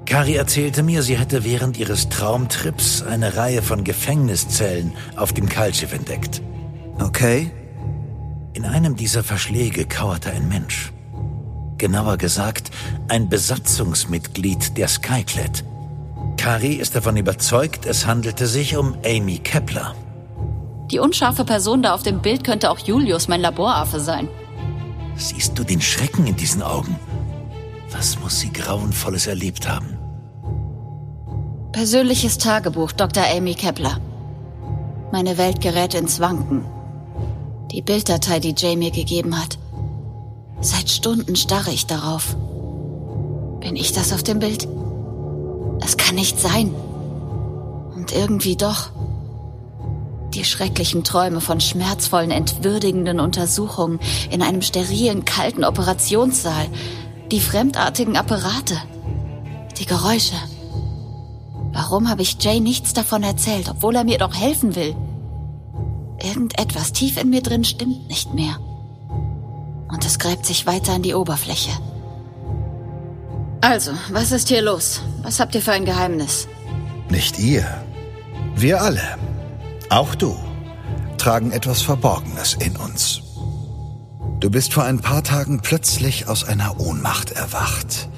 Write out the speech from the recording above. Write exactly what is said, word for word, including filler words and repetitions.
Kari erzählte mir, sie hätte während ihres Traumtrips eine Reihe von Gefängniszellen auf dem Kaltschiff entdeckt. Okay. In einem dieser Verschläge kauerte ein Mensch. Genauer gesagt, ein Besatzungsmitglied der Skyclad. Kari ist davon überzeugt, es handelte sich um Amy Kepler. Die unscharfe Person da auf dem Bild könnte auch Julius, mein Laboraffe, sein. Siehst du den Schrecken in diesen Augen? Was muss sie Grauenvolles erlebt haben? Persönliches Tagebuch, Doktor Amy Kepler. Meine Welt gerät ins Wanken. Die Bilddatei, die Jay mir gegeben hat. Seit Stunden starre ich darauf. Bin ich das auf dem Bild? Es kann nicht sein. Und irgendwie doch. Die schrecklichen Träume von schmerzvollen, entwürdigenden Untersuchungen in einem sterilen, kalten Operationssaal. Die fremdartigen Apparate. Die Geräusche. Warum habe ich Jay nichts davon erzählt, obwohl er mir doch helfen will? Irgendetwas tief in mir drin stimmt nicht mehr. Und es gräbt sich weiter an die Oberfläche. Also, was ist hier los? Was habt ihr für ein Geheimnis? Nicht ihr. Wir alle, auch du, tragen etwas Verborgenes in uns. Du bist vor ein paar Tagen plötzlich aus einer Ohnmacht erwacht.